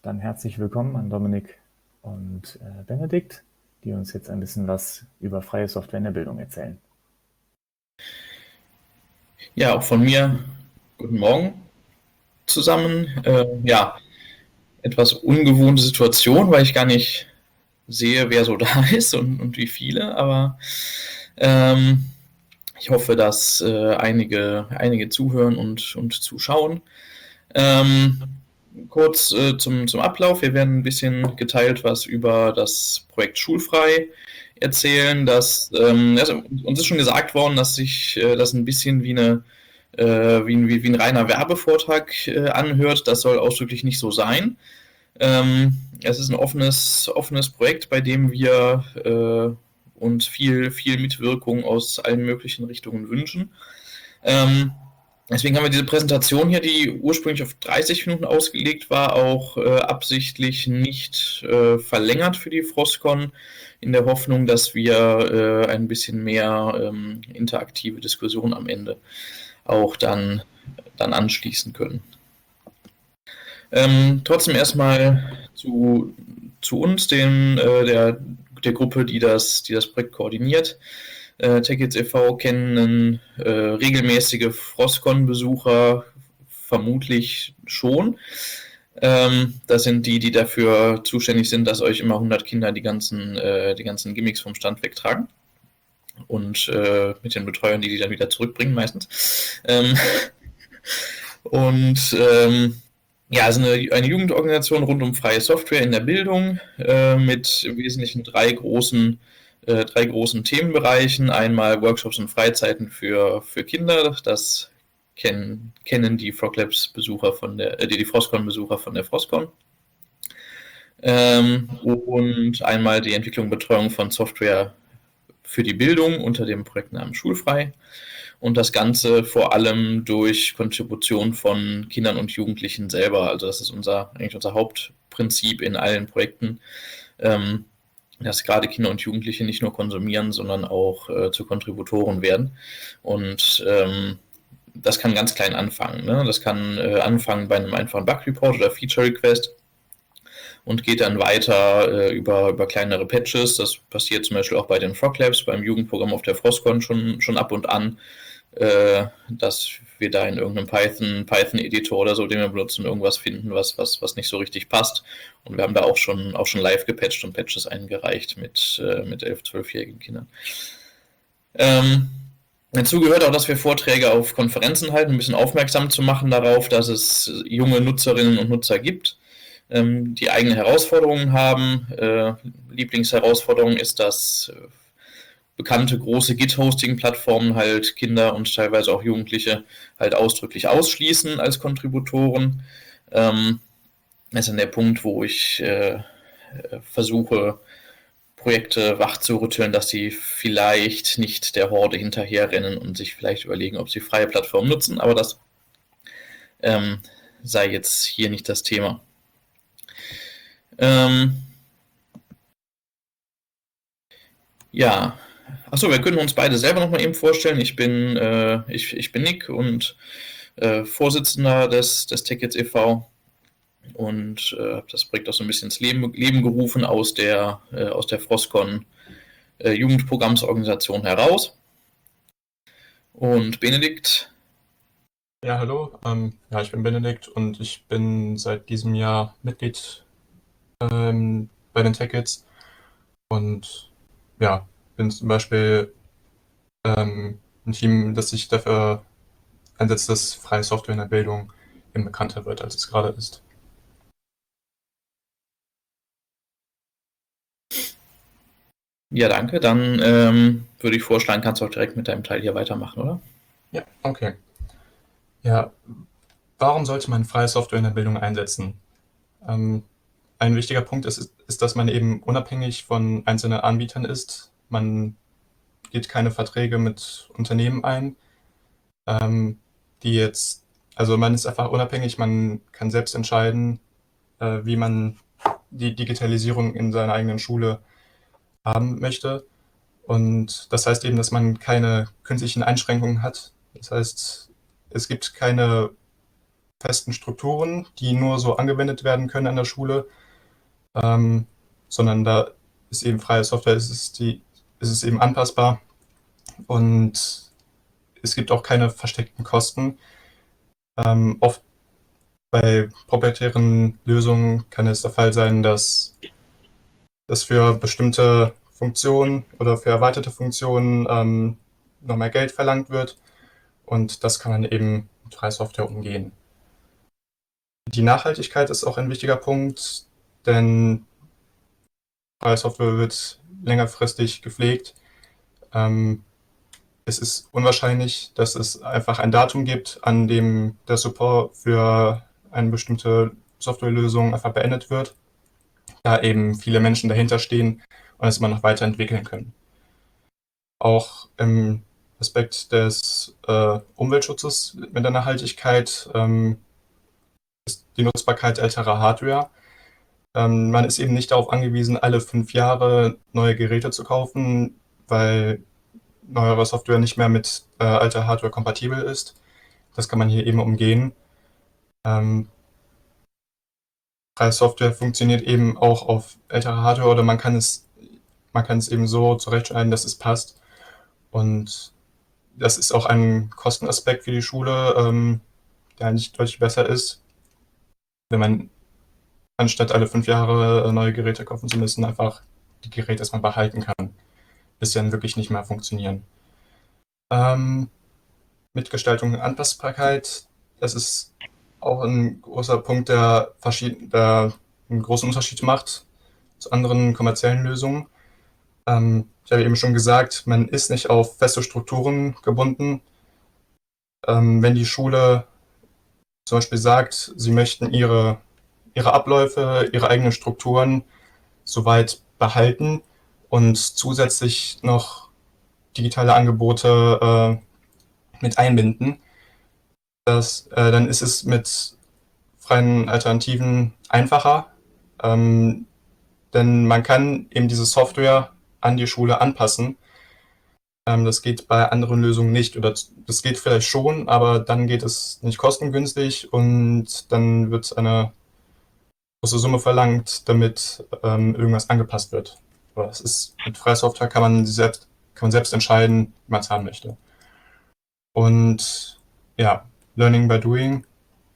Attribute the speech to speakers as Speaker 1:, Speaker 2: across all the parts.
Speaker 1: Dann herzlich willkommen an Dominik und Benedikt, die uns jetzt ein bisschen was über freie Software in der Bildung erzählen.
Speaker 2: Ja, auch von mir guten Morgen zusammen. Ja, etwas ungewohnte Situation, weil ich gar nicht sehe, wer so da ist und wie viele, aber ähm, ich hoffe, dass einige zuhören und zuschauen. Ähm, kurz zum Ablauf. Wir werden ein bisschen geteilt was über das Projekt Schulfrei erzählen. Uns ist schon gesagt worden, dass sich das ein bisschen wie ein reiner Werbevortrag anhört. Das soll ausdrücklich nicht so sein. Es ist ein offenes Projekt, bei dem wir uns viel Mitwirkung aus allen möglichen Richtungen wünschen. Deswegen haben wir diese Präsentation hier, die ursprünglich auf 30 Minuten ausgelegt war, auch absichtlich nicht verlängert für die Frostcon, in der Hoffnung, dass wir ein bisschen mehr interaktive Diskussion am Ende auch dann anschließen können. Trotzdem erstmal zu uns, der Gruppe, die das Projekt koordiniert. TechKids e.V. kennen regelmäßige Frostcon-Besucher vermutlich schon. Das sind die dafür zuständig sind, dass euch immer 100 Kinder die ganzen Gimmicks vom Stand wegtragen. Und mit den Betreuern, die dann wieder zurückbringen meistens. Ja, also eine Jugendorganisation rund um freie Software in der Bildung mit im Wesentlichen drei großen Themenbereichen. Einmal Workshops und Freizeiten für Kinder. Das kennen die FrogLabs-Besucher die Frostcon-Besucher von der Frostcon. Und einmal die Entwicklung und Betreuung von Software für die Bildung unter dem Projektnamen Schulfrei. Und das Ganze vor allem durch Kontribution von Kindern und Jugendlichen selber. Also das ist eigentlich unser Hauptprinzip in allen Projekten, dass gerade Kinder und Jugendliche nicht nur konsumieren, sondern auch zu Kontributoren werden. Und das kann ganz klein anfangen. Ne? Das kann anfangen bei einem einfachen Bug-Report oder Feature-Request und geht dann weiter über kleinere Patches. Das passiert zum Beispiel auch bei den FrogLabs, beim Jugendprogramm auf der Frostcon schon ab und an, dass wir da in irgendeinem Python-Editor oder so, den wir benutzen, irgendwas finden, was nicht so richtig passt. Und wir haben da auch schon live gepatcht und Patches eingereicht mit 11-, 12-jährigen Kindern. Dazu gehört auch, dass wir Vorträge auf Konferenzen halten, ein bisschen aufmerksam zu machen darauf, dass es junge Nutzerinnen und Nutzer gibt, die eigene Herausforderungen haben. Lieblingsherausforderung ist, dass bekannte große Git-Hosting-Plattformen halt Kinder und teilweise auch Jugendliche halt ausdrücklich ausschließen als Kontributoren. Das ist dann der Punkt, wo ich versuche, Projekte wachzurütteln, dass sie vielleicht nicht der Horde hinterherrennen und sich vielleicht überlegen, ob sie freie Plattformen nutzen, aber das sei jetzt hier nicht das Thema. Ja, achso, wir können uns beide selber nochmal eben vorstellen. Ich bin Nick und Vorsitzender des TechKids e.V. und habe das Projekt auch so ein bisschen ins Leben gerufen aus der Frostcon Jugendprogrammsorganisation heraus. Und Benedikt?
Speaker 3: Ja, hallo. Ja, ich bin Benedikt und ich bin seit diesem Jahr Mitglied bei den TechKids und ja, bin zum Beispiel ein Team, das sich dafür einsetzt, dass freie Software in der Bildung eben bekannter wird, als es gerade ist.
Speaker 2: Ja, danke. Dann würde ich vorschlagen, kannst du auch direkt mit deinem Teil hier weitermachen, oder?
Speaker 3: Ja, okay. Ja, warum sollte man freie Software in der Bildung einsetzen? Ein wichtiger Punkt ist, dass man eben unabhängig von einzelnen Anbietern ist. Man geht keine Verträge mit Unternehmen ein, also man ist einfach unabhängig, man kann selbst entscheiden, wie man die Digitalisierung in seiner eigenen Schule haben möchte. Und das heißt eben, dass man keine künstlichen Einschränkungen hat. Das heißt, es gibt keine festen Strukturen, die nur so angewendet werden können an der Schule, sondern da ist eben freie Software, ist es eben anpassbar und es gibt auch keine versteckten Kosten. Oft bei proprietären Lösungen kann es der Fall sein, dass für bestimmte Funktionen oder für erweiterte Funktionen noch mehr Geld verlangt wird und das kann man eben mit freier Software umgehen. Die Nachhaltigkeit ist auch ein wichtiger Punkt, denn freie Software wird längerfristig gepflegt. Es ist unwahrscheinlich, dass es einfach ein Datum gibt, an dem der Support für eine bestimmte Softwarelösung einfach beendet wird, da eben viele Menschen dahinter stehen und es immer noch weiterentwickeln können. Auch im Aspekt des Umweltschutzes mit der Nachhaltigkeit ist die Nutzbarkeit älterer Hardware. Man ist eben nicht darauf angewiesen, alle 5 Jahre neue Geräte zu kaufen, weil neuere Software nicht mehr mit alter Hardware kompatibel ist. Das kann man hier eben umgehen. Freie Software funktioniert eben auch auf älterer Hardware oder man kann es eben so zurechtschneiden, dass es passt. Und das ist auch ein Kostenaspekt für die Schule, der eigentlich deutlich besser ist, wenn man anstatt alle 5 Jahre neue Geräte kaufen zu müssen, einfach die Geräte erstmal behalten kann, bis sie dann wirklich nicht mehr funktionieren. Mitgestaltung und Anpassbarkeit, das ist auch ein großer Punkt, der einen großen Unterschied macht zu anderen kommerziellen Lösungen. Ich habe eben schon gesagt, man ist nicht auf feste Strukturen gebunden. Wenn die Schule zum Beispiel sagt, sie möchten ihre Abläufe, ihre eigenen Strukturen soweit behalten und zusätzlich noch digitale Angebote mit einbinden, dann ist es mit freien Alternativen einfacher, denn man kann eben diese Software an die Schule anpassen. Das geht bei anderen Lösungen nicht oder das geht vielleicht schon, aber dann geht es nicht kostengünstig und dann wird eine große Summe verlangt, damit irgendwas angepasst wird. Aber mit freier Software kann man selbst entscheiden, wie man es haben möchte. Und ja, Learning by Doing.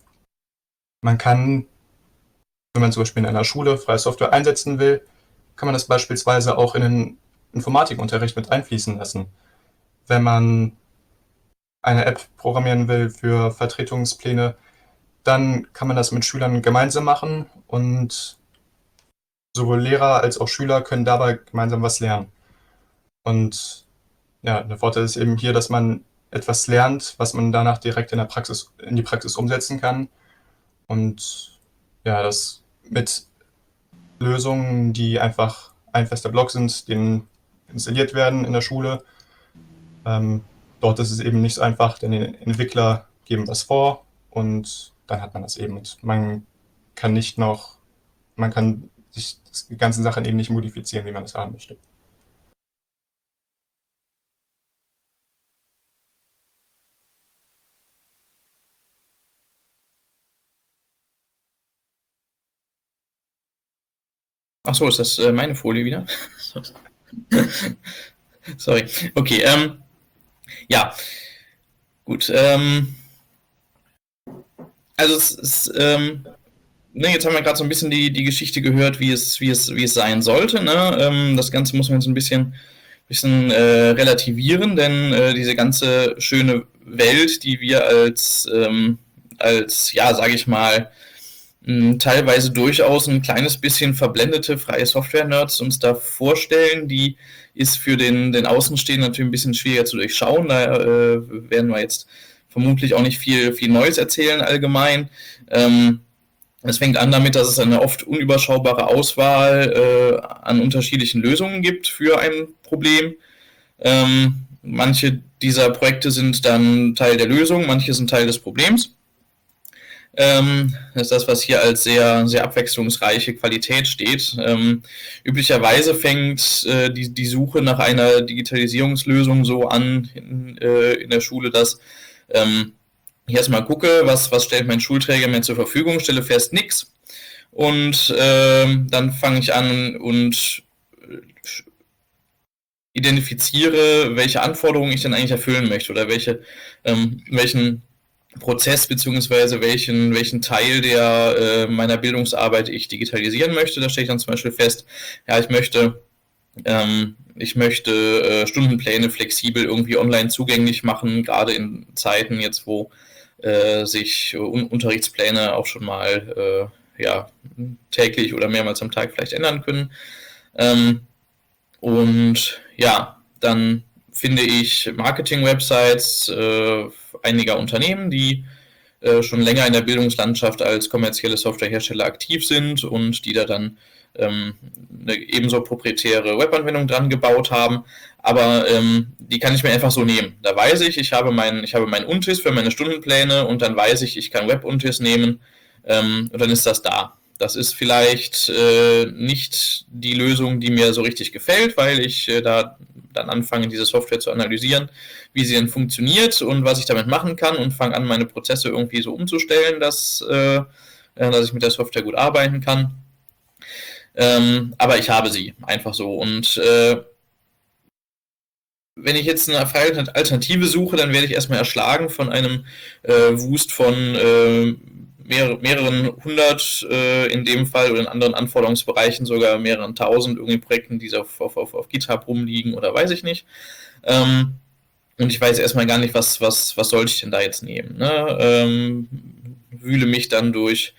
Speaker 3: Man kann, wenn man zum Beispiel in einer Schule freie Software einsetzen will, kann man das beispielsweise auch in den Informatikunterricht mit einfließen lassen. Wenn man eine App programmieren will für Vertretungspläne, dann kann man das mit Schülern gemeinsam machen und sowohl Lehrer als auch Schüler können dabei gemeinsam was lernen. Und ja, der Vorteil ist eben hier, dass man etwas lernt, was man danach direkt in die Praxis umsetzen kann. Und ja, das mit Lösungen, die einfach ein fester Block sind, die installiert werden in der Schule. Dort ist es eben nicht so einfach, denn die Entwickler geben was vor und dann hat man das eben. Und man kann sich die ganzen Sachen eben nicht modifizieren, wie man es haben möchte.
Speaker 2: Ach so, ist das meine Folie wieder? Sorry. Okay, ja, gut. Also es ist, jetzt haben wir gerade so ein bisschen die Geschichte gehört, wie es sein sollte. Ne? Das Ganze muss man jetzt ein bisschen relativieren, denn diese ganze schöne Welt, die wir als ja, sage ich mal, teilweise durchaus ein kleines bisschen verblendete freie Software-Nerds uns da vorstellen, die ist für den Außenstehenden natürlich ein bisschen schwieriger zu durchschauen. Da werden wir jetzt vermutlich auch nicht viel Neues erzählen allgemein. Es fängt an damit, dass es eine oft unüberschaubare Auswahl an unterschiedlichen Lösungen gibt für ein Problem. Manche dieser Projekte sind dann Teil der Lösung, manche sind Teil des Problems. Das ist das, was hier als sehr, sehr abwechslungsreiche Qualität steht. Üblicherweise fängt die Suche nach einer Digitalisierungslösung so an in der Schule, dass ich erstmal gucke, was stellt mein Schulträger mir zur Verfügung, stelle fest, nix. Und dann fange ich an und identifiziere, welche Anforderungen ich denn eigentlich erfüllen möchte oder welchen Prozess bzw. welchen Teil meiner Bildungsarbeit ich digitalisieren möchte. Da stelle ich dann zum Beispiel fest, ja, ich möchte Stundenpläne flexibel irgendwie online zugänglich machen, gerade in Zeiten jetzt, wo sich Unterrichtspläne auch schon mal täglich oder mehrmals am Tag vielleicht ändern können. Und ja, dann finde ich Marketing-Websites einiger Unternehmen, die schon länger in der Bildungslandschaft als kommerzielle Softwarehersteller aktiv sind und die da dann eine ebenso proprietäre Webanwendung dran gebaut haben, aber die kann ich mir einfach so nehmen. Da weiß ich habe meinen Untis für meine Stundenpläne und dann weiß ich kann Web-Untis nehmen und dann ist das da. Das ist vielleicht nicht die Lösung, die mir so richtig gefällt, weil ich da dann anfange, diese Software zu analysieren, wie sie denn funktioniert und was ich damit machen kann und fange an, meine Prozesse irgendwie so umzustellen, dass ich mit der Software gut arbeiten kann. Aber ich habe sie einfach so. Und wenn ich jetzt eine freie Alternative suche, dann werde ich erstmal erschlagen von einem Wust von mehreren hundert in dem Fall oder in anderen Anforderungsbereichen sogar mehreren tausend irgendwie Projekten, die auf GitHub rumliegen oder weiß ich nicht. Und ich weiß erstmal gar nicht, was sollte ich denn da jetzt nehmen. Ne? Wühle mich dann durch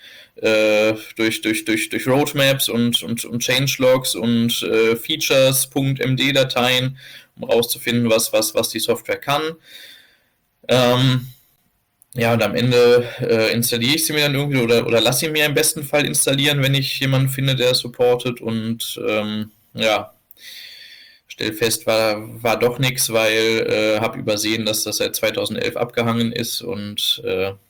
Speaker 2: Roadmaps und Changelogs und Features.md-Dateien, um rauszufinden, was die Software kann. Ja, und am Ende installiere ich sie mir dann irgendwie oder lasse sie mir im besten Fall installieren, wenn ich jemanden finde, der es supportet und stell fest, war doch nichts, weil habe übersehen, dass das seit 2011 abgehangen ist und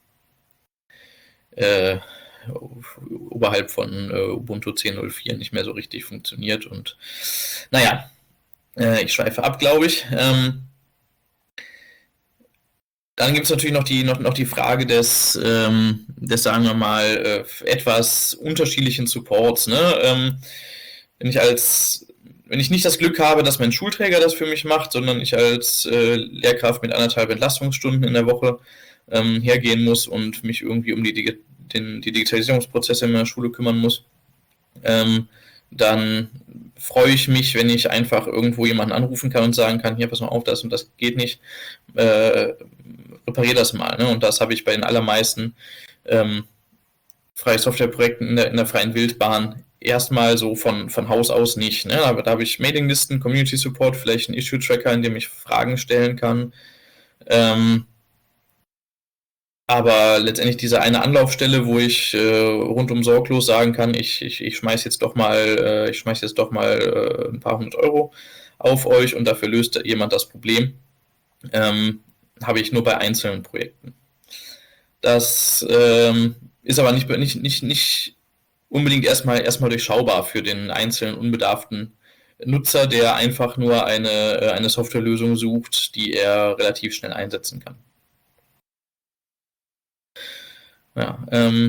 Speaker 2: oberhalb von Ubuntu 10.04 nicht mehr so richtig funktioniert und naja, ich schweife ab, glaube ich. Dann gibt es natürlich noch die Frage des sagen wir mal, etwas unterschiedlichen Supports. Ne? Wenn ich nicht das Glück habe, dass mein Schulträger das für mich macht, sondern ich als Lehrkraft mit 1,5 Entlastungsstunden in der Woche hergehen muss und mich irgendwie um die Digitalisierungsprozesse in meiner Schule kümmern muss, dann freue ich mich, wenn ich einfach irgendwo jemanden anrufen kann und sagen kann, hier, pass mal auf, das und das geht nicht, repariere das mal. Ne? Und das habe ich bei den allermeisten freie Softwareprojekten in der freien Wildbahn erstmal so von Haus aus nicht. Ne? Aber da habe ich Mailinglisten, Community Support, vielleicht einen Issue-Tracker, in dem ich Fragen stellen kann. Aber letztendlich diese eine Anlaufstelle, wo ich rundum sorglos sagen kann, ich schmeiß jetzt doch mal ein paar hundert Euro auf euch und dafür löst jemand das Problem, habe ich nur bei einzelnen Projekten. Das ist aber nicht unbedingt erstmal durchschaubar für den einzelnen unbedarften Nutzer, der einfach nur eine Softwarelösung sucht, die er relativ schnell einsetzen kann. Ja,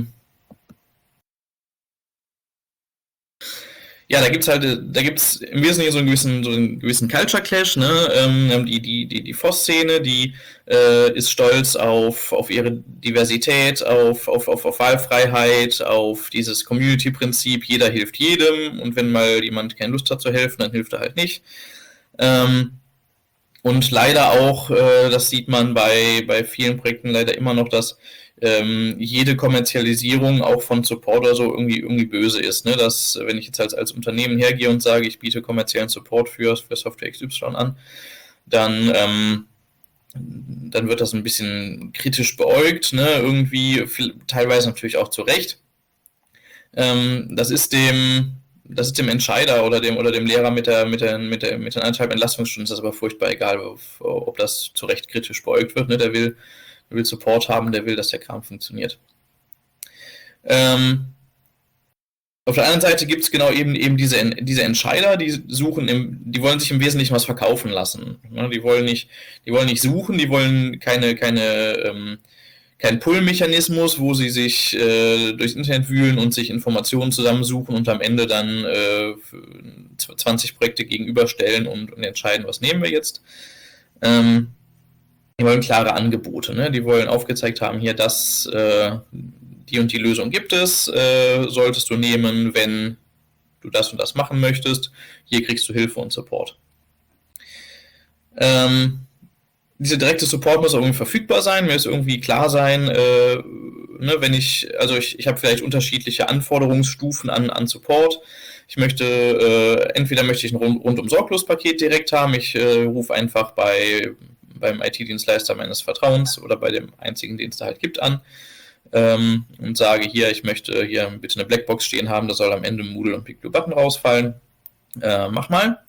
Speaker 2: da gibt's im Wesentlichen so einen gewissen Culture Clash, ne? Die FOSS-Szene, die ist stolz auf ihre Diversität, auf Wahlfreiheit, auf dieses Community-Prinzip, jeder hilft jedem und wenn mal jemand keine Lust hat zu helfen, dann hilft er halt nicht. Und leider auch, das sieht man bei vielen Projekten leider immer noch, dass jede Kommerzialisierung auch von Support oder so irgendwie böse ist. Ne? Dass, wenn ich jetzt als Unternehmen hergehe und sage, ich biete kommerziellen Support für Software XY an, dann wird das ein bisschen kritisch beäugt, ne? Irgendwie teilweise natürlich auch zu Recht. Das ist dem Entscheider oder dem Lehrer mit den 1,5 Entlastungsstunden ist das aber furchtbar egal, ob das zu Recht kritisch beäugt wird. Ne? Der will Support haben, der will, dass der Kram funktioniert. Auf der anderen Seite gibt es genau eben diese Entscheider, die wollen sich im Wesentlichen was verkaufen lassen. Ne? Die wollen nicht suchen, die wollen keine kein Pull-Mechanismus, wo sie sich durchs Internet wühlen und sich Informationen zusammensuchen und am Ende dann 20 Projekte gegenüberstellen und entscheiden, was nehmen wir jetzt. Die wollen klare Angebote, ne? Die wollen aufgezeigt haben, hier die und die Lösung gibt es, solltest du nehmen, wenn du das und das machen möchtest. Hier kriegst du Hilfe und Support. Dieser direkte Support muss auch irgendwie verfügbar sein, mir muss irgendwie klar sein, ne, wenn ich habe vielleicht unterschiedliche Anforderungsstufen an Support. Ich möchte, entweder möchte ich ein Rundum-Sorglos-Paket direkt haben, ich rufe einfach beim IT-Dienstleister meines Vertrauens oder bei dem einzigen, den es da halt gibt, an und sage hier, ich möchte hier bitte eine Blackbox stehen haben, da soll am Ende Moodle und Big Blue Button rausfallen. Mach mal.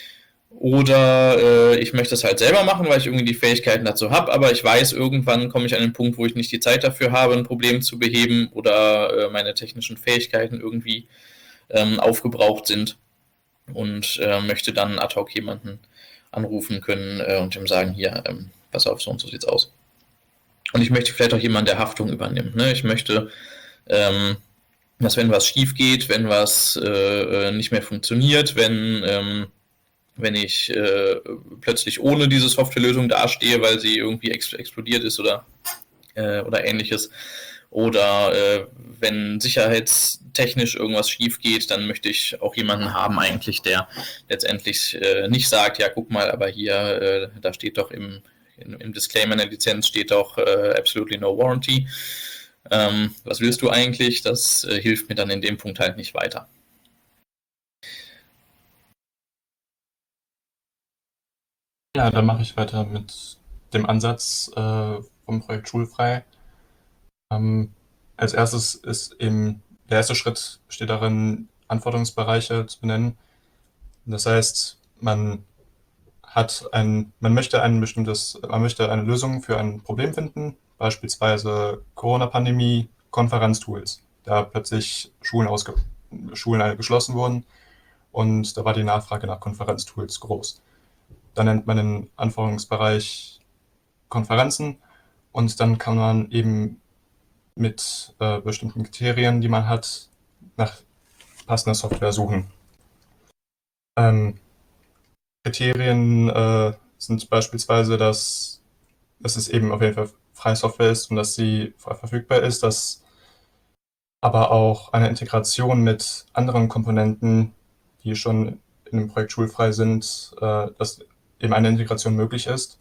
Speaker 2: Oder ich möchte es halt selber machen, weil ich irgendwie die Fähigkeiten dazu habe, aber ich weiß, irgendwann komme ich an den Punkt, wo ich nicht die Zeit dafür habe, ein Problem zu beheben oder meine technischen Fähigkeiten irgendwie aufgebraucht sind und möchte dann ad hoc jemanden anrufen können und ihm sagen, hier, pass auf, so und so sieht's aus. Und ich möchte vielleicht auch jemanden, der Haftung übernimmt. Ne? Ich möchte, dass wenn was schief geht, wenn was nicht mehr funktioniert, wenn ich plötzlich ohne diese Softwarelösung dastehe, weil sie irgendwie explodiert ist oder ähnliches. Oder wenn sicherheitstechnisch irgendwas schief geht, dann möchte ich auch jemanden haben eigentlich, der letztendlich nicht sagt, ja guck mal, aber hier, da steht doch im Disclaimer in der Lizenz steht doch absolutely no warranty. Was willst du eigentlich? Das hilft mir dann in dem Punkt halt nicht weiter.
Speaker 3: Ja, dann mache ich weiter mit dem Ansatz vom Projekt Schulfrei. Als erstes ist eben der erste Schritt steht darin, Anforderungsbereiche zu benennen. Das heißt, man möchte eine Lösung für ein Problem finden, beispielsweise Corona-Pandemie, Konferenztools, da plötzlich Schulen geschlossen wurden und da war die Nachfrage nach Konferenztools groß. Dann nennt man den Anforderungsbereich Konferenzen und dann kann man eben mit bestimmten Kriterien, die man hat, nach passender Software suchen. Kriterien sind beispielsweise, dass es eben auf jeden Fall freie Software ist und dass sie frei verfügbar ist, dass aber auch eine Integration mit anderen Komponenten, die schon in dem Projekt Schulfrei sind, dass eben eine Integration möglich ist.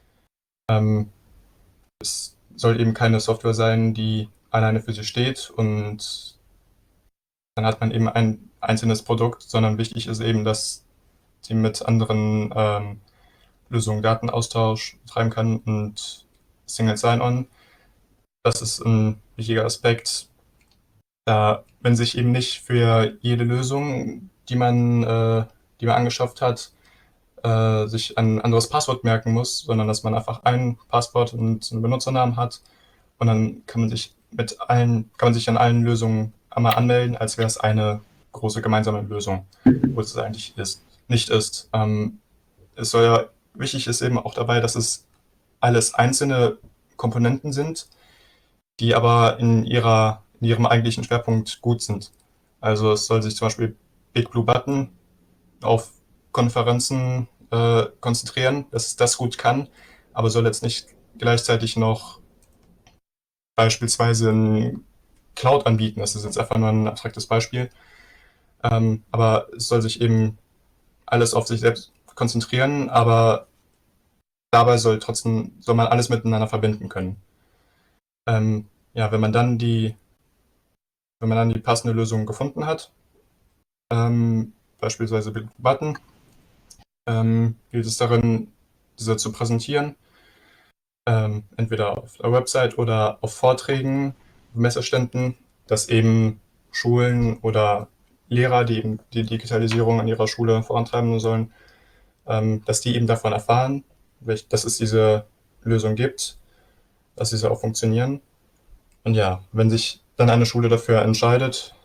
Speaker 3: Es soll eben keine Software sein, die alleine für sich steht und dann hat man eben ein einzelnes Produkt, sondern wichtig ist eben, dass sie mit anderen Lösungen Datenaustausch betreiben kann und Single Sign-On. Das ist ein wichtiger Aspekt, da wenn sich eben nicht für jede Lösung, die man angeschafft hat, sich ein anderes Passwort merken muss, sondern dass man einfach ein Passwort und einen Benutzernamen hat und dann kann man sich an allen Lösungen einmal anmelden, als wäre es eine große gemeinsame Lösung, wo es eigentlich nicht ist. Wichtig ist eben auch dabei, dass es alles einzelne Komponenten sind, die aber in ihrem eigentlichen Schwerpunkt gut sind. Also es soll sich zum Beispiel Big Blue Button auf Konferenzen konzentrieren, dass es das gut kann, aber soll jetzt nicht gleichzeitig noch beispielsweise ein Cloud anbieten. Das ist jetzt einfach nur ein abstraktes Beispiel. Aber es soll sich eben alles auf sich selbst konzentrieren, aber dabei soll man alles miteinander verbinden können. Wenn man dann die passende Lösung gefunden hat, beispielsweise Big Button, gilt es darin, diese zu präsentieren, entweder auf der Website oder auf Vorträgen, Messeständen, dass eben Schulen oder Lehrer, die eben die Digitalisierung an ihrer Schule vorantreiben sollen, dass die eben davon erfahren, dass es diese Lösung gibt, dass diese auch funktionieren. Und ja, wenn sich dann eine Schule dafür entscheidet,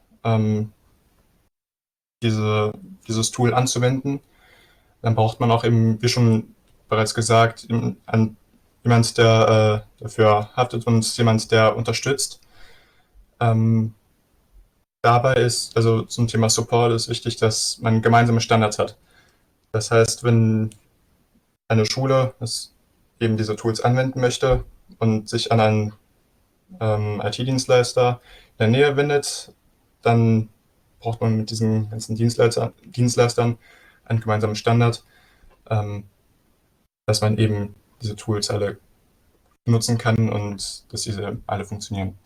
Speaker 3: dieses Tool anzuwenden, dann braucht man auch eben, wie schon bereits gesagt, ein jemand, der dafür haftet und jemand, der unterstützt. Ähm, Dabei ist, also zum Thema Support ist wichtig, dass man gemeinsame Standards hat. Das heißt, wenn eine Schule eben diese Tools anwenden möchte und sich an einen IT-Dienstleister in der Nähe wendet, dann braucht man mit diesen ganzen Dienstleistern einen gemeinsamen Standard, ähm, dass man eben diese Tools alle nutzen kann und dass diese alle funktionieren.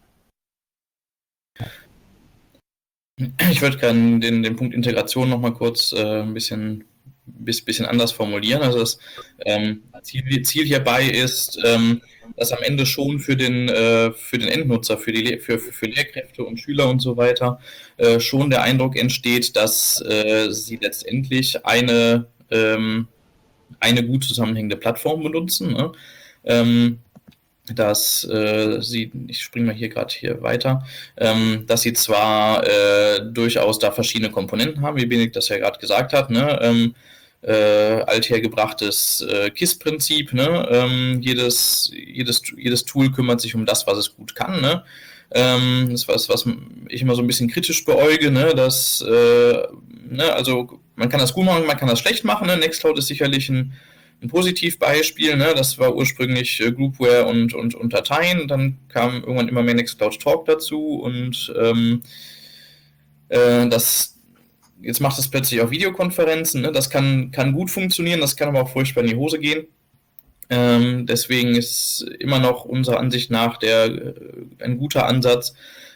Speaker 2: Ich würde gerne den Punkt Integration nochmal kurz ein bisschen anders formulieren. Also das Ziel hierbei ist, dass am Ende schon für den Endnutzer, für Lehrkräfte und Schüler und so weiter, schon der Eindruck entsteht, dass sie letztendlich eine gut zusammenhängende Plattform benutzen. Ne? Dass ich springe mal hier gerade weiter, dass sie zwar durchaus da verschiedene Komponenten haben, wie Benedikt das ja gerade gesagt hat, ne? Althergebrachtes KISS-Prinzip, ne? Jedes Tool kümmert sich um das, was es gut kann, ne? Das ist was ich immer so ein bisschen kritisch beäuge, ne? Dass, ne? Also man kann das gut machen, man kann das schlecht machen, ne? Nextcloud ist sicherlich ein Positivbeispiel, ne? Das war ursprünglich Groupware und Dateien, dann kam irgendwann immer mehr Nextcloud Talk dazu und jetzt macht es plötzlich auch Videokonferenzen, ne? Das kann gut funktionieren, das kann aber auch furchtbar in die Hose gehen. Deswegen ist immer noch unserer Ansicht nach ein guter Ansatz,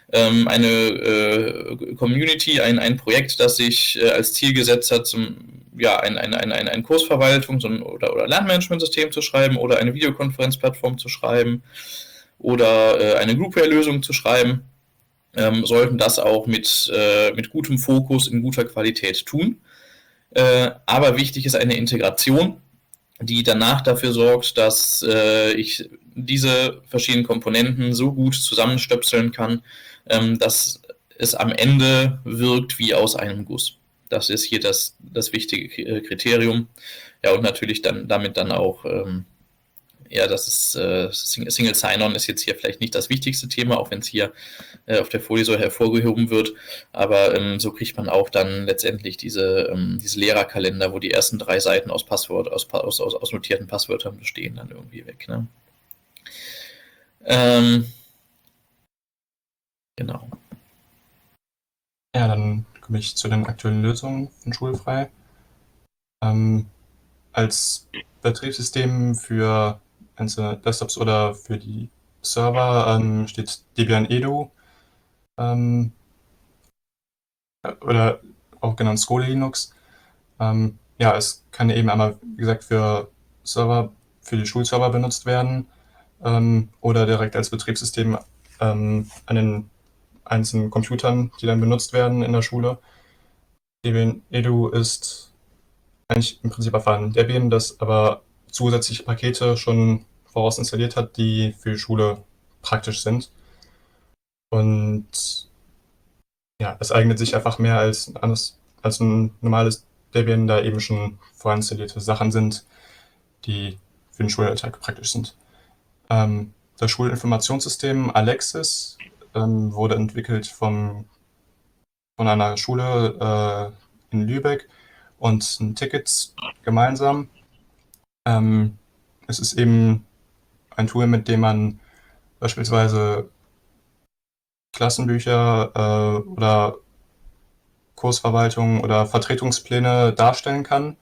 Speaker 2: eine Community, ein Projekt, das sich als Ziel gesetzt hat, ein Kursverwaltungs- oder Lernmanagementsystem zu schreiben oder eine Videokonferenzplattform zu schreiben oder eine Groupware-Lösung zu schreiben, sollten das auch mit gutem Fokus in guter Qualität tun. Aber wichtig ist eine Integration, die danach dafür sorgt, dass ich diese verschiedenen Komponenten so gut zusammenstöpseln kann, dass es am Ende wirkt wie aus einem Guss. Das ist hier das wichtige Kriterium. Ja, und natürlich damit auch, das ist Single Sign-On ist jetzt hier vielleicht nicht das wichtigste Thema, auch wenn es hier auf der Folie so hervorgehoben wird. Aber so kriegt man auch dann letztendlich diese Lehrerkalender, wo die ersten 3 Seiten aus notierten Passwörtern bestehen, dann irgendwie weg. Ne? Genau.
Speaker 3: Ja, dann komme ich zu den aktuellen Lösungen von Schulfrei. Als Betriebssystem für einzelne Desktops oder für die Server steht Debian Edu oder auch genannt Skole Linux. Es kann eben einmal, wie gesagt, für die Schulserver benutzt werden oder direkt als Betriebssystem an den einzelnen Computern, die dann benutzt werden in der Schule. Debian Edu ist eigentlich im Prinzip einfach ein Debian, das aber zusätzliche Pakete schon vorinstalliert hat, die für die Schule praktisch sind. Und ja, es eignet sich einfach mehr als ein normales Debian, da eben schon vorinstallierte Sachen sind, die für den Schulalltag praktisch sind. Das Schulinformationssystem Alexis wurde entwickelt von einer Schule in Lübeck und Tickets gemeinsam. Es ist eben ein Tool, mit dem man beispielsweise Klassenbücher oder Kursverwaltung oder Vertretungspläne darstellen kann.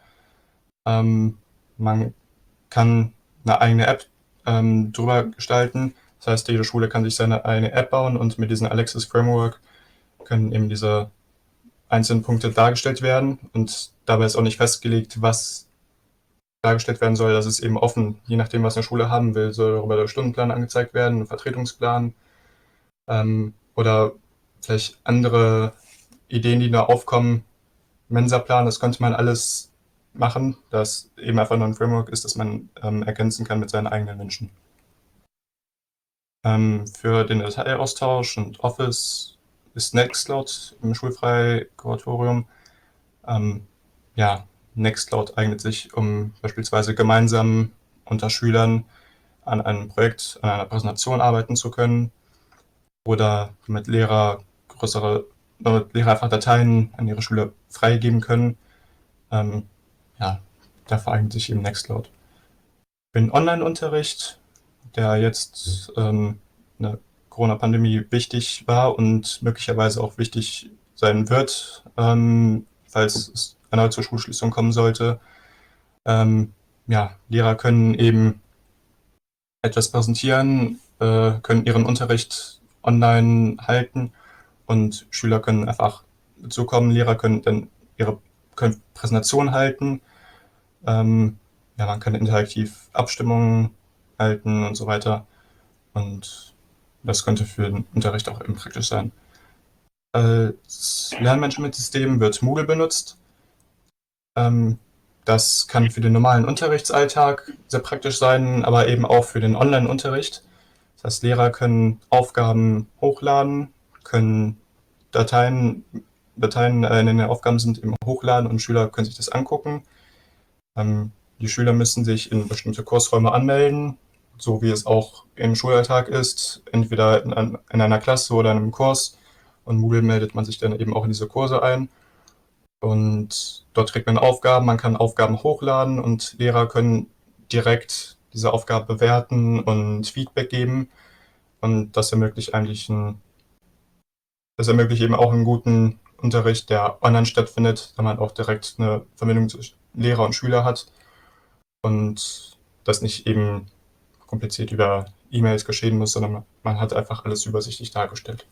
Speaker 3: Man kann eine eigene App drüber gestalten. Das heißt, jede Schule kann sich seine eigene App bauen und mit diesem Alexis Framework können eben diese einzelnen Punkte dargestellt werden. Und dabei ist auch nicht festgelegt, was dargestellt werden soll. Das ist eben offen, je nachdem, was eine Schule haben will. Soll darüber der Stundenplan angezeigt werden, ein Vertretungsplan oder vielleicht andere Ideen, die da aufkommen. Mensaplan, das könnte man alles machen, das eben einfach nur ein Framework ist, das man ergänzen kann mit seinen eigenen Wünschen. Für den Dateiaustausch und Office ist Nextcloud im Schulfrei-Kuratorium. Nextcloud eignet sich, um beispielsweise gemeinsam unter Schülern an einem Projekt, an einer Präsentation arbeiten zu können oder damit Lehrer einfach Dateien an ihre Schüler freigeben können. Ja, da vereint sich eben Nextcloud. Für den Online-Unterricht, der jetzt in der Corona-Pandemie wichtig war und möglicherweise auch wichtig sein wird, falls es erneut zur Schulschließung kommen sollte. Ja, Lehrer können eben etwas präsentieren, können ihren Unterricht online halten und Schüler können einfach dazukommen. Lehrer können dann können Präsentationen halten. Ja, man kann interaktiv Abstimmungen halten und so weiter. Und das könnte für den Unterricht auch eben praktisch sein. Als Lernmanagementsystem wird Moodle benutzt. Das kann für den normalen Unterrichtsalltag sehr praktisch sein, aber eben auch für den Online-Unterricht. Das heißt, Lehrer können Aufgaben hochladen, können Dateien, in denen die Aufgaben sind, eben hochladen und Schüler können sich das angucken. Die Schüler müssen sich in bestimmte Kursräume anmelden, so wie es auch im Schulalltag ist, entweder in einer Klasse oder in einem Kurs. Und Moodle meldet man sich dann eben auch in diese Kurse ein. Und dort kriegt man Aufgaben, man kann Aufgaben hochladen und Lehrer können direkt diese Aufgabe bewerten und Feedback geben. Und das ermöglicht eben auch einen guten Unterricht, der online stattfindet, da man auch direkt eine Verbindung zwischen Lehrer und Schüler hat und das nicht eben kompliziert über E-Mails geschehen muss, sondern man hat einfach alles übersichtlich dargestellt.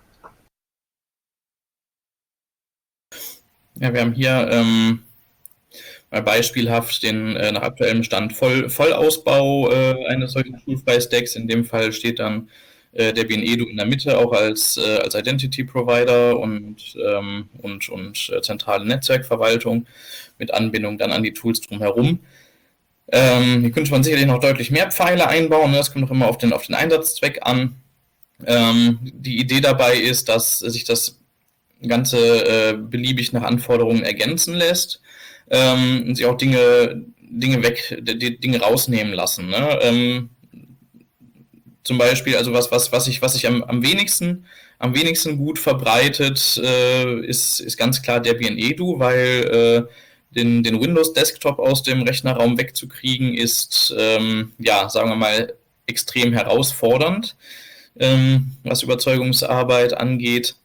Speaker 2: Ja, wir haben hier mal beispielhaft den nach aktuellem Stand Vollausbau eines solchen Schulfrei-Stacks. In dem Fall steht dann Debian Edu in der Mitte, auch als Identity Provider und zentrale Netzwerkverwaltung mit Anbindung dann an die Tools drumherum. Hier könnte man sicherlich noch deutlich mehr Pfeile einbauen, ne? Das kommt auch immer auf den Einsatzzweck an. Die Idee dabei ist, dass sich das Ganze beliebig nach Anforderungen ergänzen lässt und sich auch Dinge rausnehmen lassen. Ne? Zum Beispiel, also was sich am wenigsten gut verbreitet, ist ganz klar Debian Edu, weil den Windows Desktop aus dem Rechnerraum wegzukriegen ist, ja, sagen wir mal, extrem herausfordernd, was Überzeugungsarbeit angeht.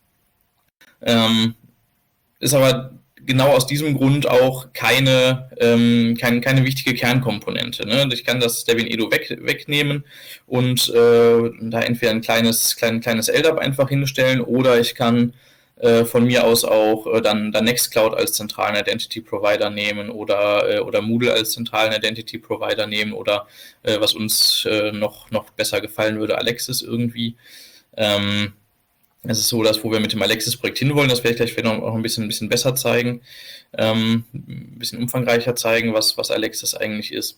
Speaker 2: Ist aber genau aus diesem Grund auch keine wichtige Kernkomponente. Ne? Ich kann das Debian Edu wegnehmen und da entweder ein kleines LDAP einfach hinstellen oder ich kann von mir aus auch dann Nextcloud als zentralen Identity Provider nehmen oder Moodle als zentralen Identity Provider nehmen oder was uns noch besser gefallen würde, Alexis irgendwie. Es ist so, dass wo wir mit dem Alexis-Projekt hinwollen, das werde ich gleich noch ein bisschen besser zeigen, ein bisschen umfangreicher zeigen, was Alexis eigentlich ist.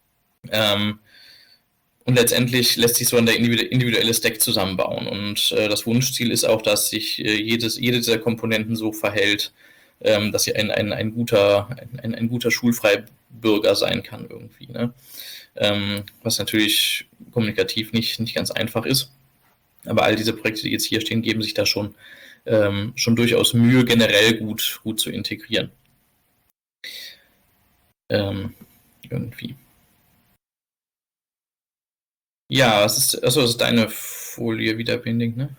Speaker 2: Und letztendlich lässt sich so ein individuelle Stack zusammenbauen. Und das Wunschziel ist auch, dass sich jede dieser Komponenten so verhält, dass sie ein guter Schulfreibürger sein kann irgendwie. Ne? Was natürlich kommunikativ nicht ganz einfach ist. Aber all diese Projekte, die jetzt hier stehen, geben sich da schon durchaus Mühe, generell gut zu integrieren. Irgendwie. Ja, das ist deine Folie wieder, Binding, ne?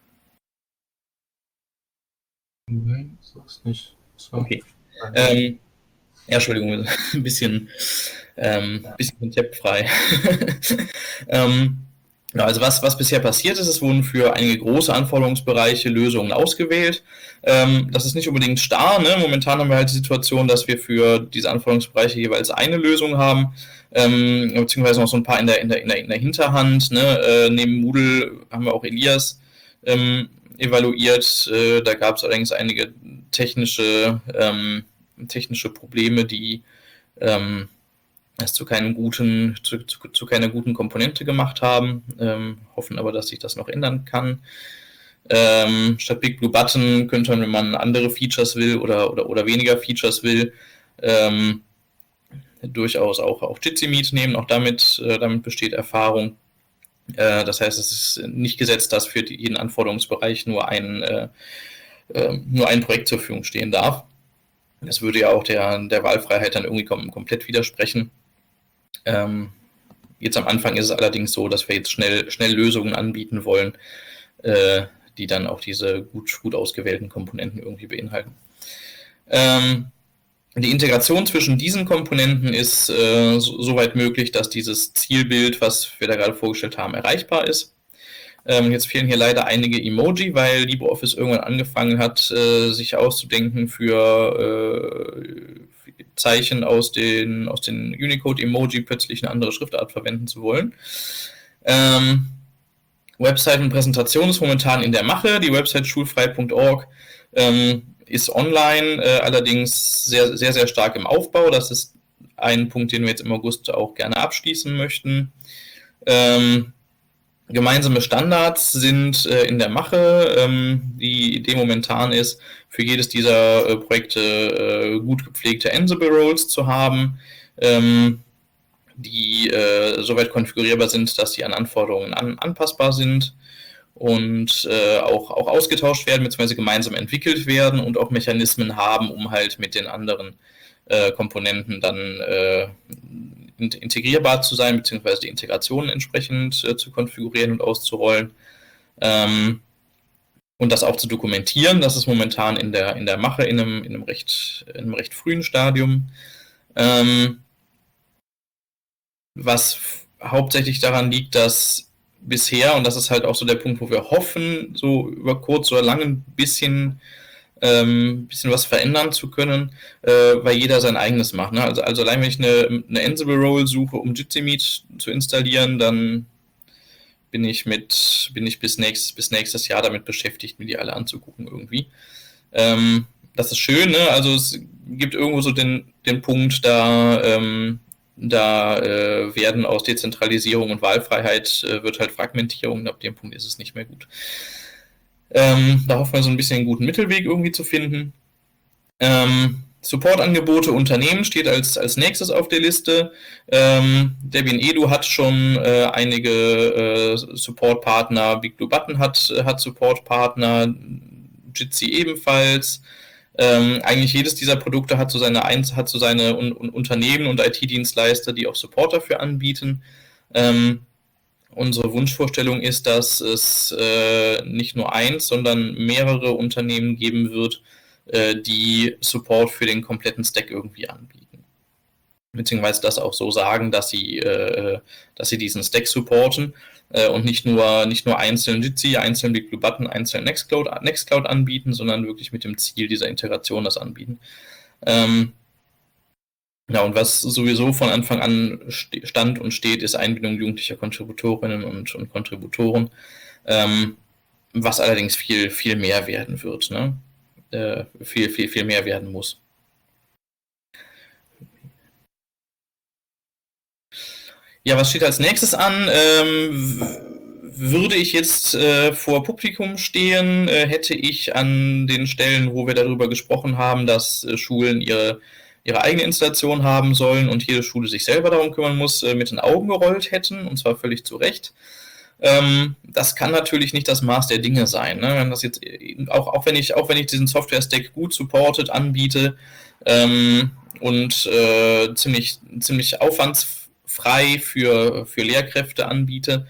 Speaker 3: Nein, so ist nicht. So.
Speaker 2: Okay. Ja, Entschuldigung, ein bisschen konzeptfrei. Ja, also was bisher passiert ist, es wurden für einige große Anforderungsbereiche Lösungen ausgewählt. Das ist nicht unbedingt starr. Ne? Momentan haben wir halt die Situation, dass wir für diese Anforderungsbereiche jeweils eine Lösung haben, beziehungsweise noch so ein paar in der Hinterhand. Ne? Neben Moodle haben wir auch Elias evaluiert. Da gab es allerdings einige technische Probleme, die es zu keiner guten Komponente gemacht haben, hoffen aber, dass sich das noch ändern kann. Statt Big Blue Button könnte man, wenn man andere Features will oder weniger Features will, durchaus auch Jitsi Meet nehmen, auch damit besteht Erfahrung. Das heißt, es ist nicht gesetzt, dass für jeden Anforderungsbereich nur ein Projekt zur Verfügung stehen darf. Das würde ja auch der Wahlfreiheit dann irgendwie komplett widersprechen. Jetzt am Anfang ist es allerdings so, dass wir jetzt schnell Lösungen anbieten wollen, die dann auch diese gut ausgewählten Komponenten irgendwie beinhalten. Die Integration zwischen diesen Komponenten ist soweit möglich, dass dieses Zielbild, was wir da gerade vorgestellt haben, erreichbar ist. Jetzt fehlen hier leider einige Emoji, weil LibreOffice irgendwann angefangen hat, sich auszudenken für Zeichen aus den Unicode-Emoji plötzlich eine andere Schriftart verwenden zu wollen. Website und Präsentation ist momentan in der Mache. Die Website schulfrei.org ist online, allerdings sehr, sehr, sehr stark im Aufbau. Das ist ein Punkt, den wir jetzt im August auch gerne abschließen möchten. Gemeinsame Standards sind in der Mache. Die Idee momentan ist, für jedes dieser Projekte gut gepflegte Ansible-Roles zu haben, die soweit konfigurierbar sind, dass sie an Anforderungen anpassbar sind und auch ausgetauscht werden, beziehungsweise gemeinsam entwickelt werden und auch Mechanismen haben, um halt mit den anderen Komponenten dann integrierbar zu sein, beziehungsweise die Integration entsprechend zu konfigurieren und auszurollen. Und das auch zu dokumentieren. Das ist momentan in der Mache in einem recht frühen Stadium. Was hauptsächlich daran liegt, dass bisher, und das ist halt auch so der Punkt, wo wir hoffen, so über kurz oder lang ein bisschen was verändern zu können, weil jeder sein eigenes macht. Ne? Also allein wenn ich eine Ansible-Role suche, um Jitsi Meet zu installieren, dann bin ich bis nächstes Jahr damit beschäftigt, mir die alle anzugucken irgendwie. Das ist schön, ne? Also es gibt irgendwo so den Punkt, da werden aus Dezentralisierung und Wahlfreiheit wird halt Fragmentierung, und ab dem Punkt ist es nicht mehr gut. Da hoffen wir so ein bisschen einen guten Mittelweg irgendwie zu finden. Supportangebote Unternehmen steht als nächstes auf der Liste. Debian Edu hat schon einige Supportpartner, BigBlueButton hat Supportpartner, Jitsi ebenfalls. Eigentlich jedes dieser Produkte hat so seine Unternehmen und IT-Dienstleister, die auch Support dafür anbieten. Unsere Wunschvorstellung ist, dass es nicht nur eins, sondern mehrere Unternehmen geben wird, die Support für den kompletten Stack irgendwie anbieten. Beziehungsweise das auch so sagen, dass sie diesen Stack supporten und nicht nur einzeln Jitsi, einzeln BigBlueButton, einzeln Nextcloud anbieten, sondern wirklich mit dem Ziel dieser Integration das anbieten. Ja, und was sowieso von Anfang an stand und steht, ist Einbindung jugendlicher Kontributorinnen und Kontributoren, was allerdings viel, viel mehr werden wird, ne? Viel mehr werden muss. Ja, was steht als nächstes an? Würde ich jetzt vor Publikum stehen, hätte ich an den Stellen, wo wir darüber gesprochen haben, dass Schulen ihre eigene Installation haben sollen und jede Schule sich selber darum kümmern muss, mit den Augen gerollt hätten, und zwar völlig zu Recht. Das kann natürlich nicht das Maß der Dinge sein. Ne? Wenn das jetzt, auch wenn ich diesen Software-Stack gut supported anbiete und ziemlich aufwandsfrei für Lehrkräfte anbiete,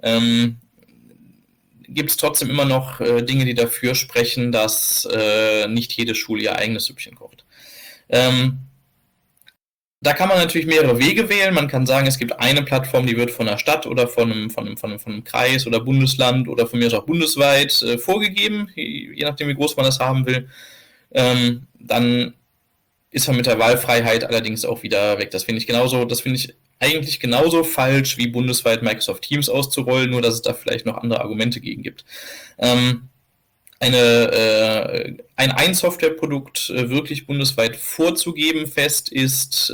Speaker 2: gibt es trotzdem immer noch Dinge, die dafür sprechen, dass nicht jede Schule ihr eigenes Süppchen kocht. Da kann man natürlich mehrere Wege wählen. Man kann sagen, es gibt eine Plattform, die wird von der Stadt oder von einem Kreis oder Bundesland oder von mir aus auch bundesweit vorgegeben, je nachdem, wie groß man das haben will. Dann ist man mit der Wahlfreiheit allerdings auch wieder weg. Das finde ich eigentlich genauso falsch, wie bundesweit Microsoft Teams auszurollen, nur dass es da vielleicht noch andere Argumente gegen gibt. Ein Softwareprodukt wirklich bundesweit vorzugeben fest ist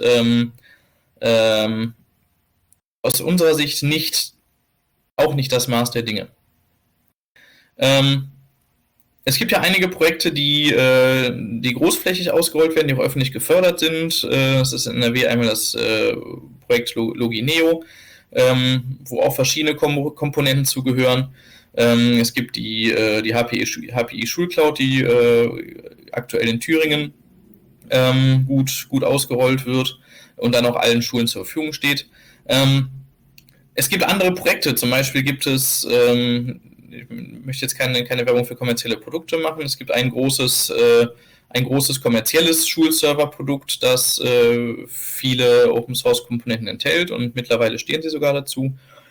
Speaker 2: aus unserer Sicht auch nicht das Maß der Dinge. Es gibt ja einige Projekte, die großflächig ausgerollt werden, die auch öffentlich gefördert sind. Das ist in NRW einmal das Projekt Logineo, wo auch verschiedene Komponenten zugehören. Es gibt die HPI Schulcloud, die aktuell in Thüringen gut ausgerollt wird und dann auch allen Schulen zur Verfügung steht. Es gibt andere Projekte, zum Beispiel gibt es, ich möchte jetzt keine Werbung für kommerzielle Produkte machen, es gibt ein großes kommerzielles Schulserver-Produkt, das viele Open-Source-Komponenten enthält und mittlerweile stehen sie sogar dazu.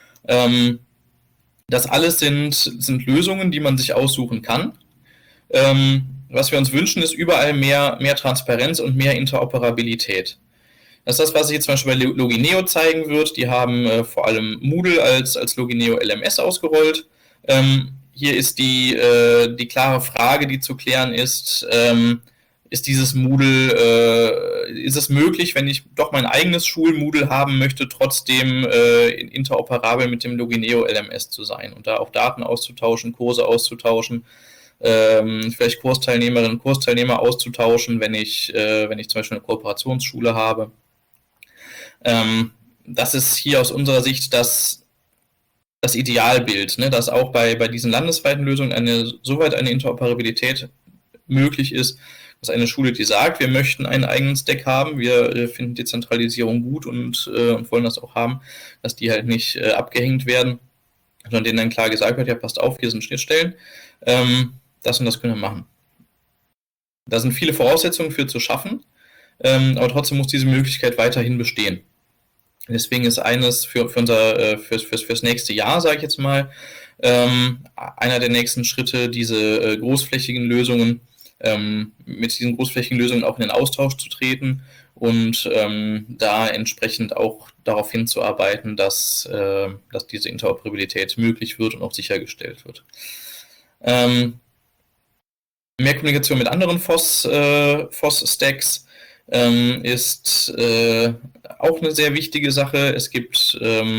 Speaker 2: Das alles sind Lösungen, die man sich aussuchen kann. Was wir uns wünschen, ist überall mehr Transparenz und mehr Interoperabilität. Das ist das, was sich jetzt zum Beispiel bei Logineo zeigen wird. Die haben vor allem Moodle als Logineo LMS ausgerollt. Hier ist die klare Frage, die zu klären ist, ist dieses Moodle, ist es möglich, wenn ich doch mein eigenes Schul-Moodle haben möchte, trotzdem interoperabel mit dem Logineo LMS zu sein und da auch Daten auszutauschen, Kurse auszutauschen, vielleicht Kursteilnehmerinnen und Kursteilnehmer auszutauschen, wenn ich zum Beispiel eine Kooperationsschule habe. Das ist hier aus unserer Sicht das Idealbild, ne, dass auch bei diesen landesweiten Lösungen soweit eine Interoperabilität möglich ist, dass eine Schule, die sagt, wir möchten einen eigenen Stack haben, wir finden Dezentralisierung gut und wollen das auch haben, dass die halt nicht abgehängt werden, sondern denen dann klar gesagt wird, ja, passt auf, hier sind Schnittstellen, das und das können wir machen. Da sind viele Voraussetzungen für zu schaffen, aber trotzdem muss diese Möglichkeit weiterhin bestehen. Deswegen ist eines fürs nächste Jahr, sage ich jetzt mal, einer der nächsten Schritte, diese großflächigen Lösungen, mit diesen großflächigen Lösungen auch in den Austausch zu treten und da entsprechend auch darauf hinzuarbeiten, dass diese Interoperabilität möglich wird und auch sichergestellt wird. Mehr Kommunikation mit anderen FOSS-Stacks ist auch eine sehr wichtige Sache. Es gibt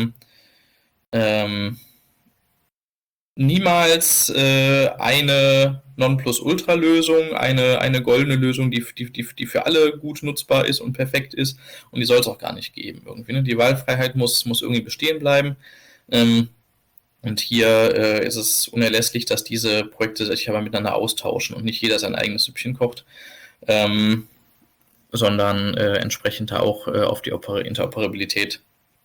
Speaker 2: niemals eine Nonplusultra-Lösung, eine goldene Lösung, die für alle gut nutzbar ist und perfekt ist, und die soll es auch gar nicht geben irgendwie, ne? Die Wahlfreiheit muss irgendwie bestehen bleiben. Und hier ist es unerlässlich, dass diese Projekte sich aber miteinander austauschen und nicht jeder sein eigenes Süppchen kocht, sondern entsprechend da auch auf die Interoperabilität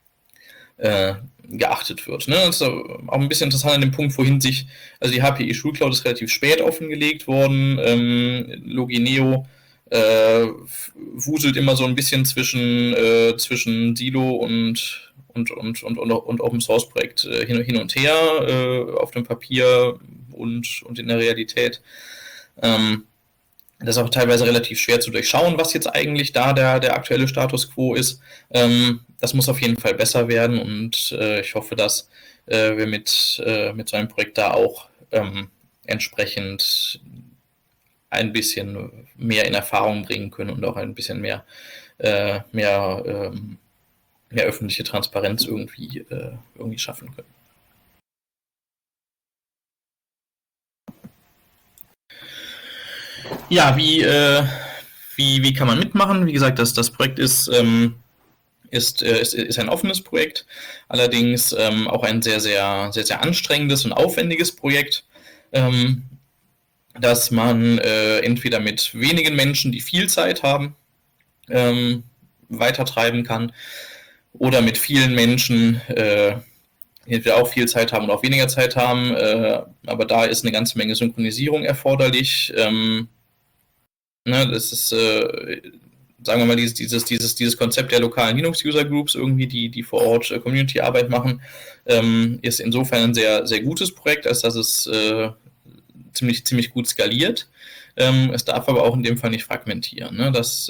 Speaker 2: geachtet wird. Ne? Das ist auch ein bisschen interessant an dem Punkt, also die HPI Schulcloud ist relativ spät offengelegt worden. Logineo wuselt immer so ein bisschen zwischen Silo und Open Source Projekt hin und her auf dem Papier und in der Realität. Das ist auch teilweise relativ schwer zu durchschauen, was jetzt eigentlich da der aktuelle Status quo ist. Das muss auf jeden Fall besser werden, und ich hoffe, dass wir mit so einem Projekt da auch entsprechend ein bisschen mehr in Erfahrung bringen können und auch ein bisschen mehr öffentliche Transparenz irgendwie schaffen können. Ja, wie kann man mitmachen? Wie gesagt, das Projekt ist ein offenes Projekt, allerdings auch ein sehr, sehr, sehr, sehr anstrengendes und aufwendiges Projekt, das man entweder mit wenigen Menschen, die viel Zeit haben, weitertreiben kann, oder mit vielen Menschen, die entweder auch viel Zeit haben oder auch weniger Zeit haben, aber da ist eine ganze Menge Synchronisierung erforderlich. Das ist, sagen wir mal, dieses Konzept der lokalen Linux-User-Groups irgendwie, die vor Ort Community-Arbeit machen, ist insofern ein sehr, sehr gutes Projekt, als dass es ziemlich gut skaliert. Es darf aber auch in dem Fall nicht fragmentieren. Ne? Das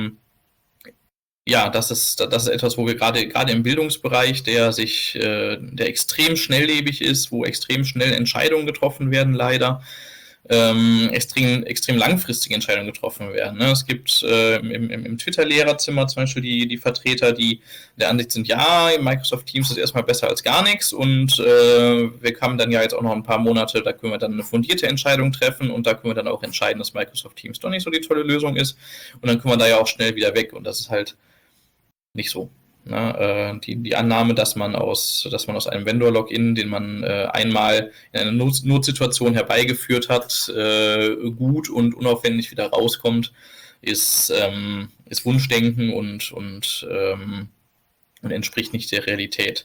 Speaker 2: ist etwas, wo wir gerade im Bildungsbereich, der extrem schnelllebig ist, wo extrem schnell Entscheidungen getroffen werden, leider, extrem langfristige Entscheidungen getroffen werden. Ne? Es gibt im Twitter-Lehrerzimmer zum Beispiel die Vertreter, die der Ansicht sind, ja, Microsoft Teams ist erstmal besser als gar nichts und wir haben dann ja jetzt auch noch ein paar Monate, da können wir dann eine fundierte Entscheidung treffen und da können wir dann auch entscheiden, dass Microsoft Teams doch nicht so die tolle Lösung ist und dann können wir da ja auch schnell wieder weg und das ist halt nicht so. Ne, die Annahme, dass man aus einem Vendor-Login, den man einmal in einer Notsituation herbeigeführt hat, gut und unaufwendig wieder rauskommt, ist Wunschdenken und entspricht nicht der Realität.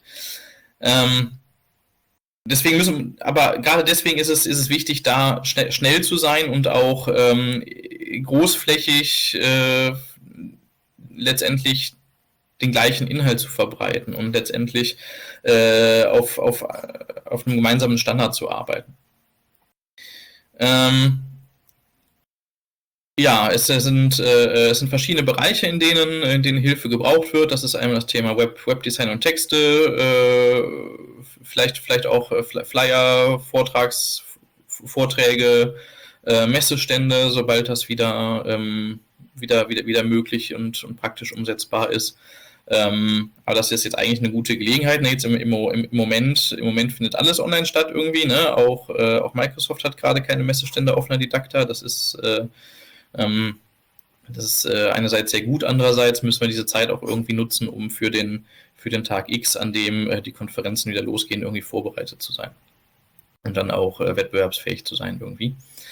Speaker 2: Gerade deswegen ist es wichtig, da schnell zu sein und auch großflächig letztendlich den gleichen Inhalt zu verbreiten und letztendlich auf einem gemeinsamen Standard zu arbeiten. Es sind verschiedene Bereiche, in denen Hilfe gebraucht wird. Das ist einmal das Thema Webdesign und Texte, vielleicht auch Flyer, Vorträge, Messestände, sobald das wieder möglich und praktisch umsetzbar ist. Aber das ist jetzt eigentlich eine gute Gelegenheit. Ne? Jetzt im Moment findet alles online statt irgendwie. Ne? Auch Microsoft hat gerade keine Messestände offener Didakta. Das ist einerseits sehr gut, andererseits müssen wir diese Zeit auch irgendwie nutzen, um für den Tag X, an dem die Konferenzen wieder losgehen, irgendwie vorbereitet zu sein. Und dann auch wettbewerbsfähig zu sein irgendwie.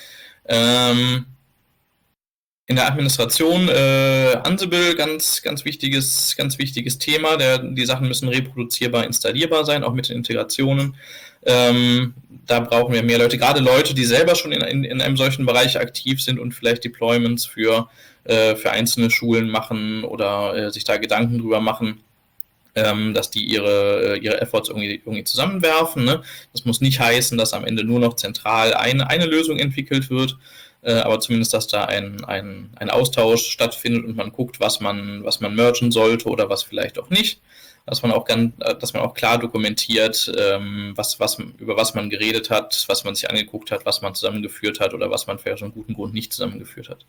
Speaker 2: In der Administration Ansible, ganz wichtiges Thema. Die Sachen müssen reproduzierbar installierbar sein, auch mit den Integrationen. Da brauchen wir mehr Leute, gerade Leute, die selber schon in einem solchen Bereich aktiv sind und vielleicht Deployments für einzelne Schulen machen oder sich da Gedanken drüber machen, dass die ihre Efforts irgendwie zusammenwerfen. Ne? Das muss nicht heißen, dass am Ende nur noch zentral eine Lösung entwickelt wird, aber zumindest, dass da ein Austausch stattfindet und man guckt, was man mergen sollte oder was vielleicht auch nicht. Dass man auch klar dokumentiert, über was man geredet hat, was man sich angeguckt hat, was man zusammengeführt hat oder was man für einen guten Grund nicht zusammengeführt hat.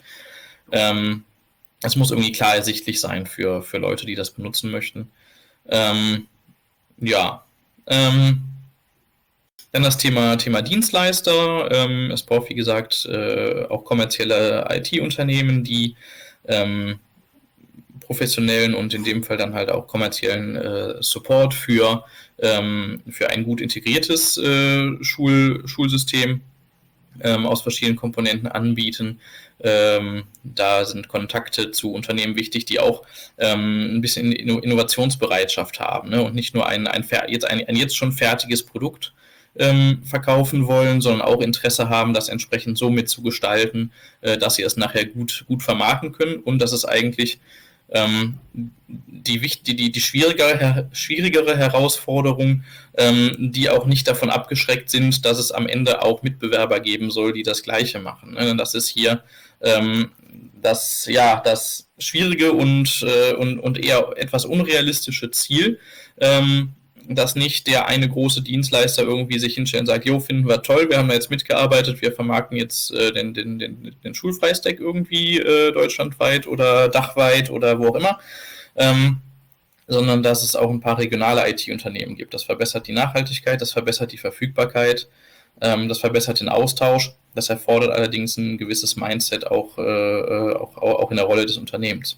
Speaker 2: Es muss irgendwie klar ersichtlich sein für Leute, die das benutzen möchten. Dann das Thema Dienstleister. Es braucht, wie gesagt, auch kommerzielle IT-Unternehmen, die professionellen und in dem Fall dann halt auch kommerziellen Support für ein gut integriertes Schulsystem aus verschiedenen Komponenten anbieten. Da sind Kontakte zu Unternehmen wichtig, die auch ein bisschen Innovationsbereitschaft haben, ne? Und nicht nur ein jetzt schon fertiges Produkt verkaufen wollen, sondern auch Interesse haben, das entsprechend so mitzugestalten, dass sie es nachher gut vermarkten können und dass es eigentlich die schwierigere Herausforderung, die auch nicht davon abgeschreckt sind, dass es am Ende auch Mitbewerber geben soll, die das Gleiche machen. Ne? Das ist hier das schwierige und eher etwas unrealistische Ziel, dass nicht der eine große Dienstleister irgendwie sich hinstellt und sagt, jo, finden wir toll, wir haben da jetzt mitgearbeitet, wir vermarkten jetzt den Schulfrei-Stack irgendwie deutschlandweit oder dachweit oder wo auch immer, sondern dass es auch ein paar regionale IT-Unternehmen gibt. Das verbessert die Nachhaltigkeit, das verbessert die Verfügbarkeit, das verbessert den Austausch, das erfordert allerdings ein gewisses Mindset auch in der Rolle des Unternehmens.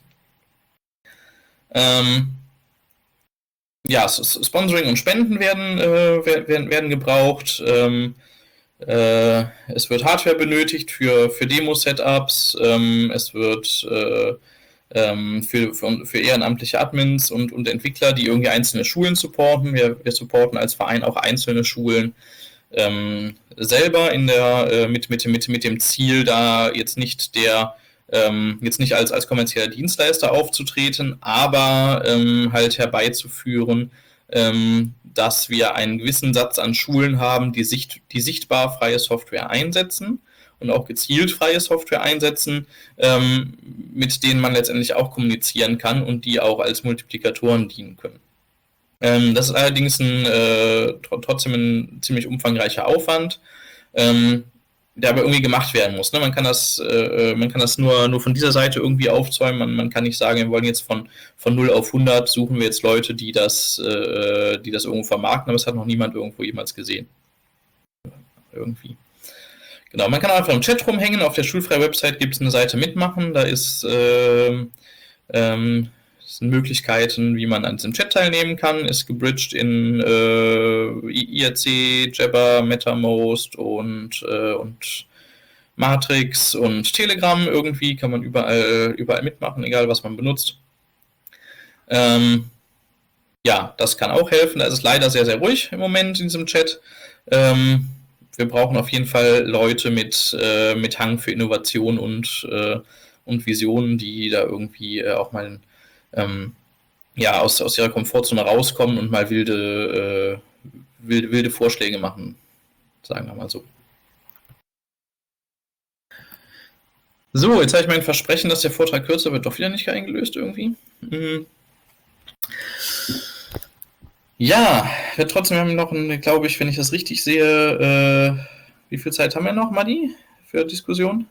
Speaker 2: Sponsoring und Spenden werden gebraucht. Es wird Hardware benötigt für Demo-Setups. Es wird für ehrenamtliche Admins und Entwickler, die irgendwie einzelne Schulen supporten. Wir supporten als Verein auch einzelne Schulen selber mit dem Ziel, da jetzt nicht als kommerzieller Dienstleister aufzutreten, aber halt herbeizuführen, dass wir einen gewissen Satz an Schulen haben, die sichtbar freie Software einsetzen und auch gezielt freie Software einsetzen, mit denen man letztendlich auch kommunizieren kann und die auch als Multiplikatoren dienen können. Das ist allerdings trotzdem ein ziemlich umfangreicher Aufwand. der aber irgendwie gemacht werden muss. Ne? Man kann das nur von dieser Seite irgendwie aufzäumen. Man kann nicht sagen, wir wollen jetzt von 0 auf 100 suchen wir jetzt Leute, die das irgendwo vermarkten, aber es hat noch niemand irgendwo jemals gesehen. Irgendwie. Genau, man kann einfach im Chat rumhängen. Auf der Schulfrei-Website gibt es eine Seite mitmachen. Da sind Möglichkeiten, wie man an diesem Chat teilnehmen kann. Ist gebridged in IRC, Jabber, MetaMost und Matrix und Telegram. Irgendwie kann man überall mitmachen, egal was man benutzt. Ja, das kann auch helfen. Da ist es leider sehr, sehr ruhig im Moment in diesem Chat. Wir brauchen auf jeden Fall Leute mit Hang für Innovation und Visionen, die da irgendwie auch mal aus ihrer Komfortzone rauskommen und mal wilde Vorschläge machen, sagen wir mal so. So, jetzt habe ich mein Versprechen, dass der Vortrag kürzer wird, doch wieder nicht eingelöst irgendwie. Ja, trotzdem haben wir noch, glaube ich, wenn ich das richtig sehe, wie viel Zeit haben wir noch, Madi, für Diskussion?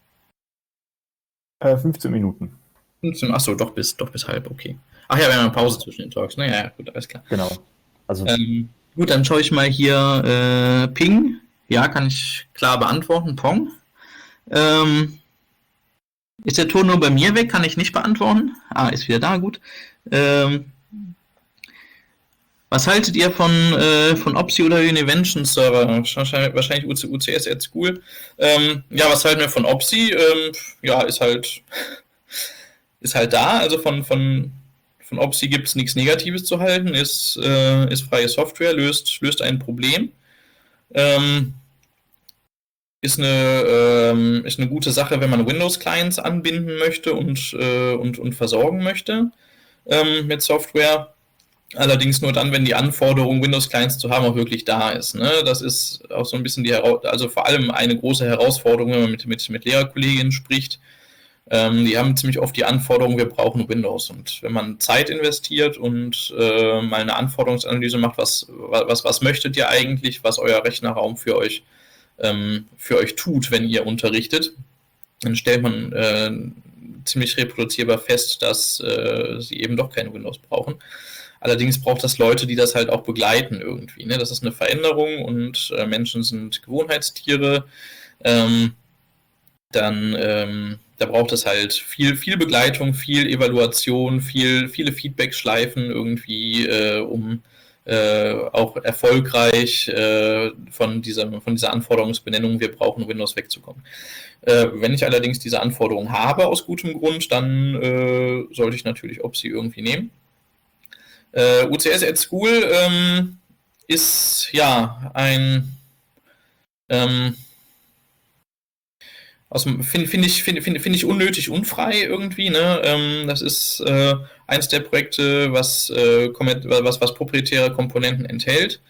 Speaker 1: 15 Minuten.
Speaker 2: 15, achso, doch bis halb, okay. Ach ja, wir haben eine Pause zwischen den Talks. Naja, gut, alles klar.
Speaker 1: Genau. Also,
Speaker 2: gut, dann schaue ich mal hier Ping. Ja, kann ich klar beantworten. Pong. Ist der Ton nur bei mir weg? Kann ich nicht beantworten. Ist wieder da, gut. Was haltet ihr von OPSI oder Univention Server? Wahrscheinlich UCS at School. Ja, was halten wir von OPSI? Ja, ist halt da. Also von OPSI gibt es nichts Negatives zu halten. Ist freie Software, löst ein Problem. Ist eine gute Sache, wenn man Windows-Clients anbinden möchte und versorgen möchte mit Software. Allerdings nur dann, wenn die Anforderung, Windows-Clients zu haben, auch wirklich da ist. Ne? Das ist auch so ein bisschen also vor allem eine große Herausforderung, wenn man mit Lehrerkolleginnen spricht. Die haben ziemlich oft die Anforderung, wir brauchen Windows. Und wenn man Zeit investiert und mal eine Anforderungsanalyse macht, was möchtet ihr eigentlich, was euer Rechnerraum für euch tut, wenn ihr unterrichtet, dann stellt man ziemlich reproduzierbar fest, dass sie eben doch keine Windows brauchen. Allerdings braucht das Leute, die das halt auch begleiten irgendwie. Ne? Das ist eine Veränderung und Menschen sind Gewohnheitstiere. Da braucht es halt viel Begleitung, viel Evaluation, viele Feedback-Schleifen irgendwie, um auch erfolgreich von dieser Anforderungsbenennung, wir brauchen Windows, wegzukommen. Wenn ich allerdings diese Anforderung habe aus gutem Grund, dann sollte ich natürlich OPSI irgendwie nehmen. UCS at School ist ja ein finde ich unnötig unfrei irgendwie. Ne? Das ist eins der Projekte, was proprietäre Komponenten enthält,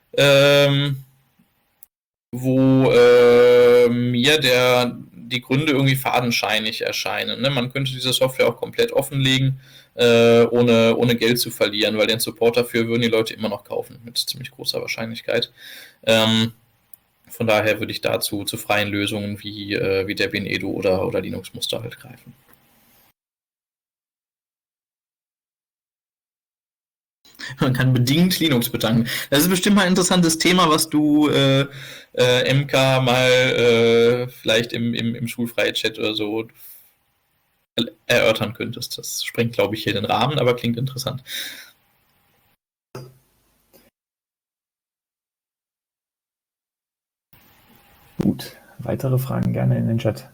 Speaker 2: wo mir die Gründe irgendwie fadenscheinig erscheinen. Ne? Man könnte diese Software auch komplett offenlegen, ohne Geld zu verlieren, weil den Support dafür würden die Leute immer noch kaufen, mit ziemlich großer Wahrscheinlichkeit. Von daher würde ich dazu zu freien Lösungen wie Debian Edu oder Linux Muster halt greifen. Man kann bedingt Linux betanken. Das ist bestimmt mal ein interessantes Thema, was du MK mal vielleicht im Schulfrei-Chat oder so erörtern könntest. Das sprengt, glaube ich, hier den Rahmen, aber klingt interessant.
Speaker 1: gut. Weitere Fragen gerne in den Chat.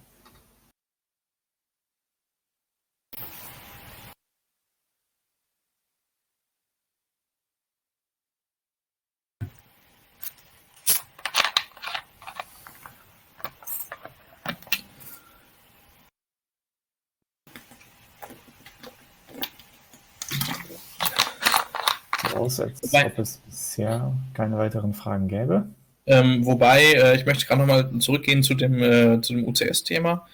Speaker 1: Aus, als ob es bisher keine weiteren Fragen gäbe.
Speaker 2: Wobei, ich möchte gerade nochmal zurückgehen zu dem UCS-Thema.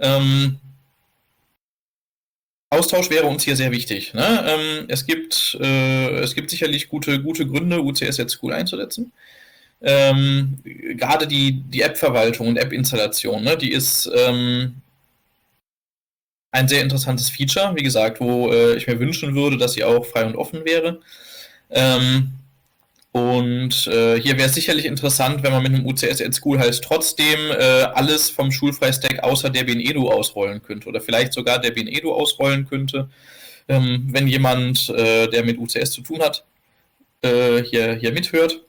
Speaker 2: Austausch wäre uns hier sehr wichtig. Ne? Es gibt sicherlich gute Gründe, UCS at School einzusetzen. Gerade die App-Verwaltung und App-Installation, ne, die ist ein sehr interessantes Feature, wie gesagt, wo ich mir wünschen würde, dass sie auch frei und offen wäre. Hier wäre es sicherlich interessant, wenn man mit einem UCS at School halt trotzdem alles vom Schulfrei-Stack außer Debian Edu ausrollen könnte oder vielleicht sogar Debian Edu ausrollen könnte, wenn jemand, der mit UCS zu tun hat, hier mithört.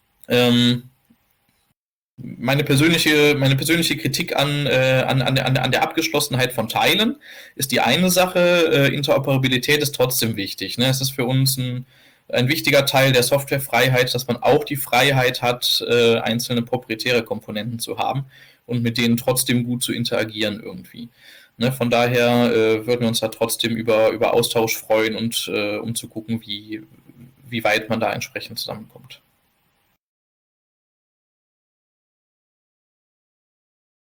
Speaker 2: Meine persönliche Kritik an der Abgeschlossenheit von Teilen ist die eine Sache, Interoperabilität ist trotzdem wichtig. Ne? Es ist für uns ein wichtiger Teil der Softwarefreiheit, dass man auch die Freiheit hat, einzelne proprietäre Komponenten zu haben und mit denen trotzdem gut zu interagieren irgendwie. Ne? Von daher würden wir uns da trotzdem über Austausch freuen und um zu gucken, wie weit man da entsprechend zusammenkommt.